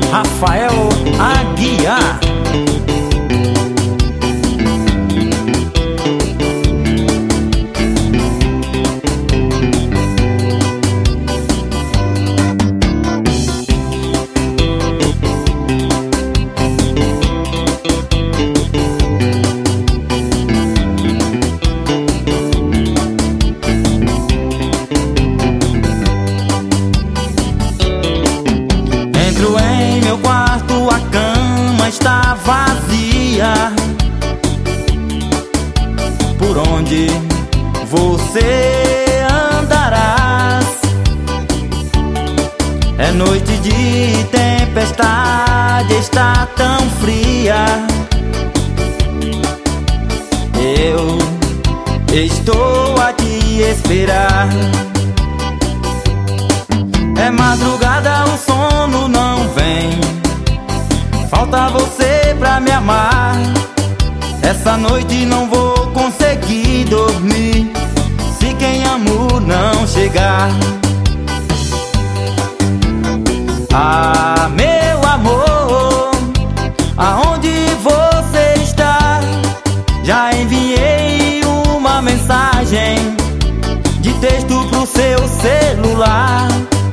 Rafael Aguiar. Entro em meu quarto, a cama está vazia. Por onde você andarás? É noite de tempestade, está tão fria. Eu estou a te esperar. É madrugada, o sono não vem. Falta você pra me amar. Essa noite não vou conseguir dormir se quem amo não chegar. Ah, meu amor, aonde você está? Já enviei uma mensagem de texto pro seu celular.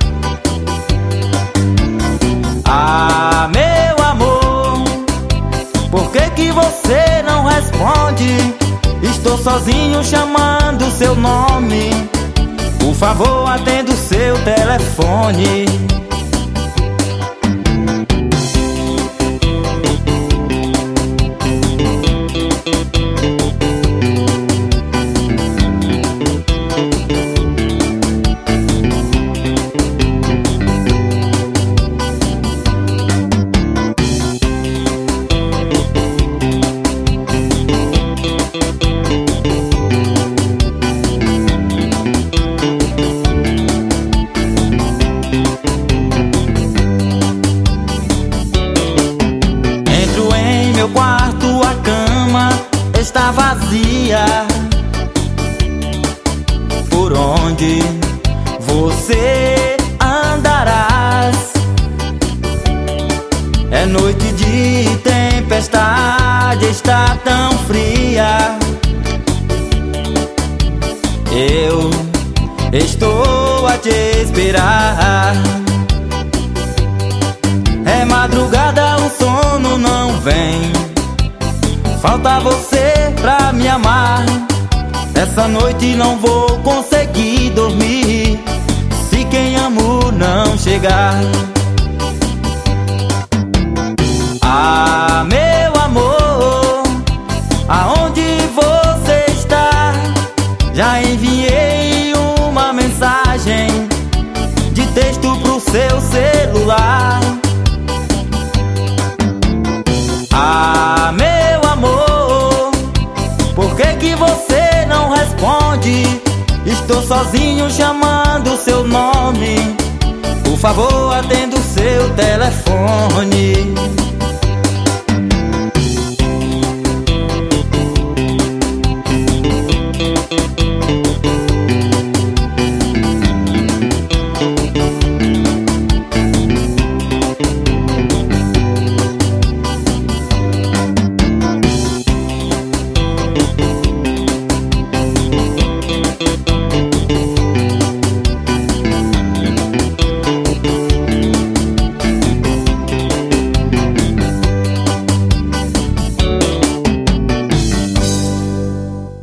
Ah, meu amor, por que você não responde? Estou sozinho chamando seu nome. Por favor, atenda o seu telefone. Meu quarto, a cama está vazia. Por onde você andarás? É noite de tempestade, está tão fria. Eu estou a te esperar. É madrugada, o sono não vem. Falta você pra me amar. Essa noite não vou conseguir dormir se quem amo não chegar. Ah, meu amor, aonde você está? Já enviei uma mensagem de texto pro seu celular. Ah, meu amor, por que você não responde? Estou sozinho chamando seu nome. Por favor, atenda o seu telefone.